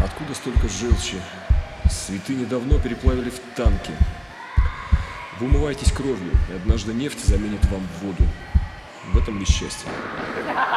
Откуда столько желчи? Святыни давно переплавили в танки. Вы умываетесь кровью, и однажды нефть заменит вам воду. В этом ли счастье?